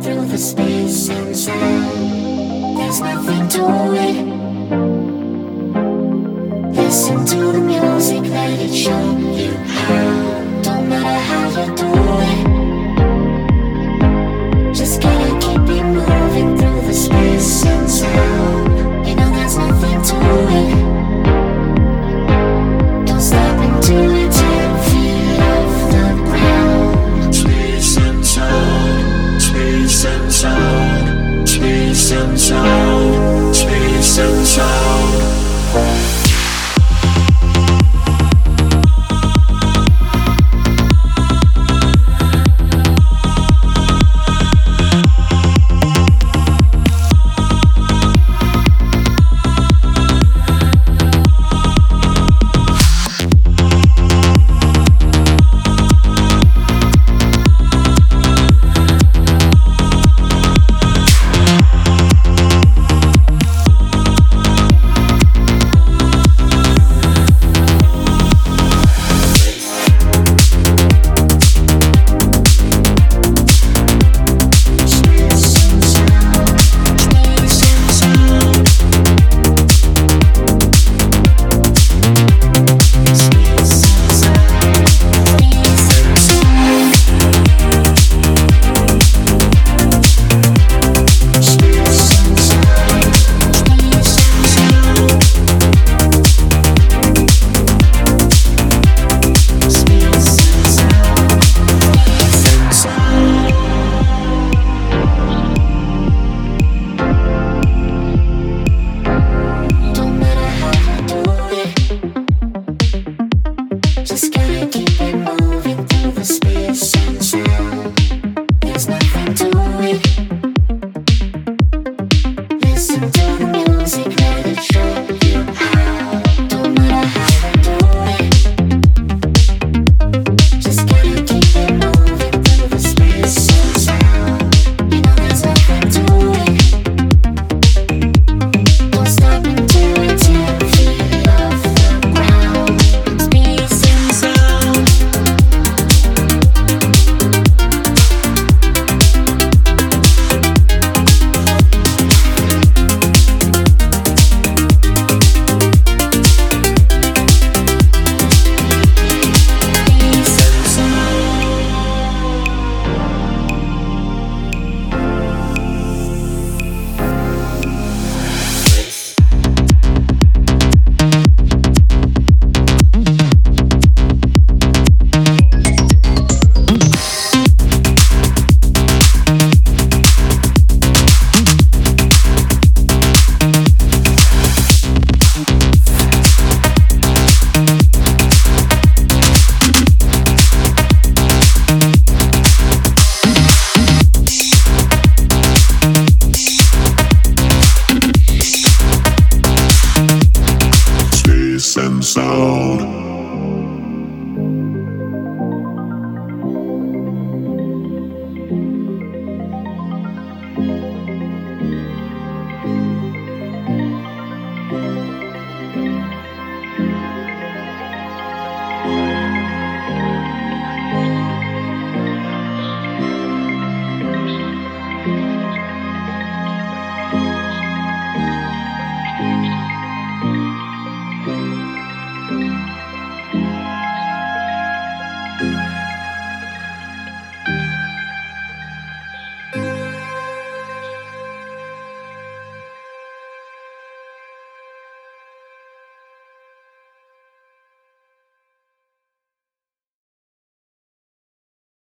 through the space and sound. There's nothing to it. Listen to the music, let it show you how. Don't matter how you do it, just gotta keep it moving through the space and sound. You know there's nothing to it. Don't stop until it's 10 feet off the ground. Space and sound, space and sound, space and sound, space and sound. And sound.